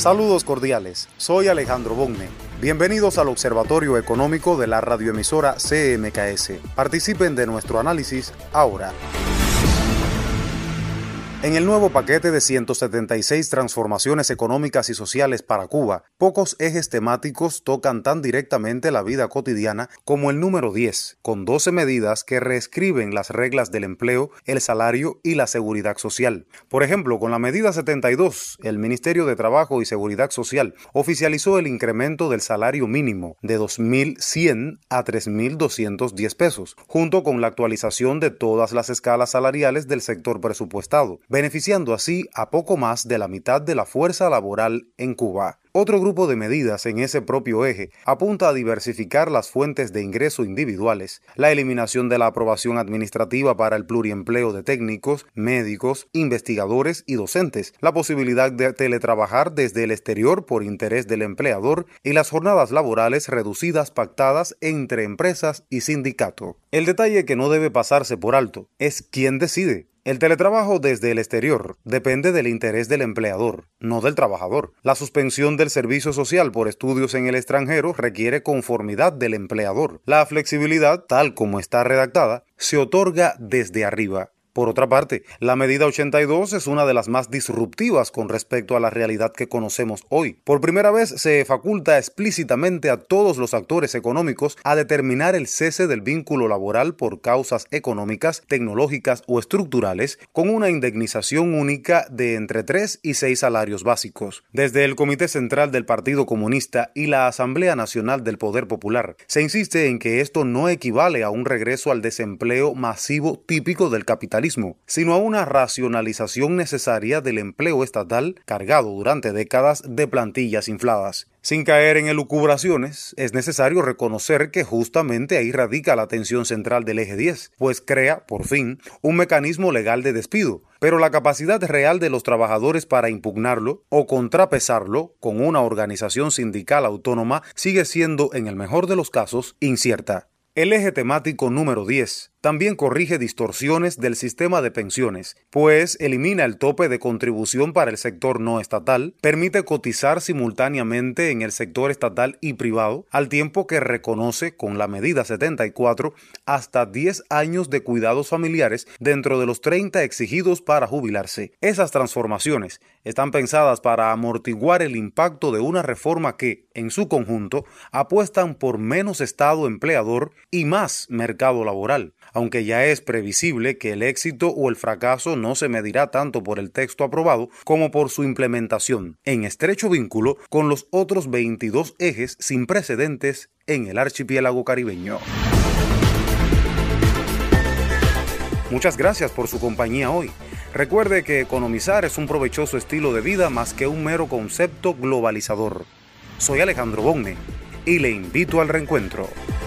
Saludos cordiales, soy Alejandro Bonne. Bienvenidos al Observatorio Económico de la radioemisora CMKS. Participen de nuestro análisis ahora. En el nuevo paquete de 176 transformaciones económicas y sociales para Cuba, pocos ejes temáticos tocan tan directamente la vida cotidiana como el número 10, con 12 medidas que reescriben las reglas del empleo, el salario y la seguridad social. Por ejemplo, con la medida 72, el Ministerio de Trabajo y Seguridad Social oficializó el incremento del salario mínimo de 2.100 a 3.210 pesos, junto con la actualización de todas las escalas salariales del sector presupuestado, beneficiando así a poco más de la mitad de la fuerza laboral en Cuba. Otro grupo de medidas en ese propio eje apunta a diversificar las fuentes de ingreso individuales, la eliminación de la aprobación administrativa para el pluriempleo de técnicos, médicos, investigadores y docentes, la posibilidad de teletrabajar desde el exterior por interés del empleador y las jornadas laborales reducidas pactadas entre empresas y sindicato. El detalle que no debe pasarse por alto es quién decide. El teletrabajo desde el exterior depende del interés del empleador, no del trabajador. La suspensión del servicio social por estudios en el extranjero requiere conformidad del empleador. La flexibilidad, tal como está redactada, se otorga desde arriba. Por otra parte, la medida 82 es una de las más disruptivas con respecto a la realidad que conocemos hoy. Por primera vez se faculta explícitamente a todos los actores económicos a determinar el cese del vínculo laboral por causas económicas, tecnológicas o estructurales con una indemnización única de entre 3 y 6 salarios básicos. Desde el Comité Central del Partido Comunista y la Asamblea Nacional del Poder Popular, se insiste en que esto no equivale a un regreso al desempleo masivo típico del capitalismo, sino a una racionalización necesaria del empleo estatal cargado durante décadas de plantillas infladas. Sin caer en elucubraciones, es necesario reconocer que justamente ahí radica la tensión central del eje 10, pues crea, por fin, un mecanismo legal de despido, pero la capacidad real de los trabajadores para impugnarlo o contrapesarlo con una organización sindical autónoma sigue siendo, en el mejor de los casos, incierta. El eje temático número 10 también corrige distorsiones del sistema de pensiones, pues elimina el tope de contribución para el sector no estatal, permite cotizar simultáneamente en el sector estatal y privado, al tiempo que reconoce con la medida 74 hasta 10 años de cuidados familiares dentro de los 30 exigidos para jubilarse. Esas transformaciones están pensadas para amortiguar el impacto de una reforma que, en su conjunto, apuestan por menos Estado empleador y más mercado laboral, aunque ya es previsible que el éxito o el fracaso no se medirá tanto por el texto aprobado como por su implementación, en estrecho vínculo con los otros 22 ejes sin precedentes en el archipiélago caribeño. Muchas gracias por su compañía hoy. Recuerde que economizar es un provechoso estilo de vida más que un mero concepto globalizador. Soy Alejandro Bonne y le invito al reencuentro.